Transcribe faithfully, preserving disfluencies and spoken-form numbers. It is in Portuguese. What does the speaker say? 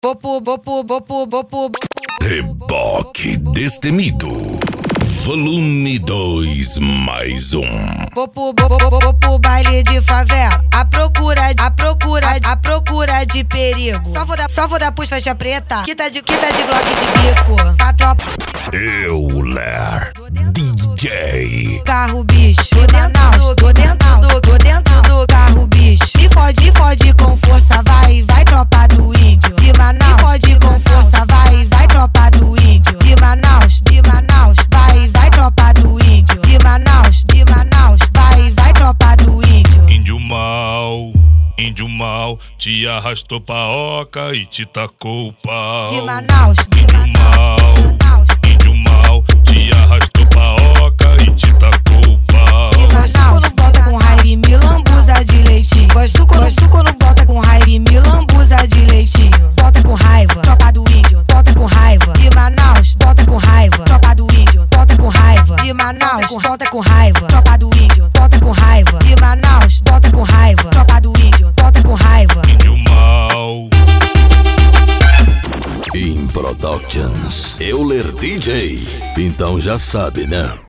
Vou pro, vou pro, vou pro, vou pro. Reboque Destemido. Volume dois mais um. Vou pro, vou, vou, vou pro baile de favela. A procura, a procura, a procura de perigo. Só vou dar, só vou dar pus faixa preta. Que tá de, que tá de glock de bico. A tropa. Euler D J. Carro bicho. Tô dentro, tô dentro do, tô dentro do carro bicho. Me fode, fode com força, vai, vai tropa do índio. De Manaus, me fode com força, vai, vai tropa do índio. De Manaus, de Manaus, vai, vai tropa do índio. De Manaus, de Manaus, vai, vai tropa do índio. Índio mal, índio mal, te arrastou pra oca e te tacou o pau. De Manaus, de índio Manaus, mal, índio mal, te arrastou pra oca e te tacou o pau. Gosto quando bota com raiva e me lambuza de leitinho. Gosto quando, gosto quando bota com raiva e me lambuza de leitinho. Bota com raiva, tropa do índio. Bota com raiva, de Manaus. Bota com raiva, tropa do índio. Bota com raiva, de Manaus. Bota com raiva, tropa do índio. Bota com raiva, de Manaus. Bota com raiva, tropa do índio. Bota com raiva. Índio mal. In Productions. Euler D J. Então já sabe, né?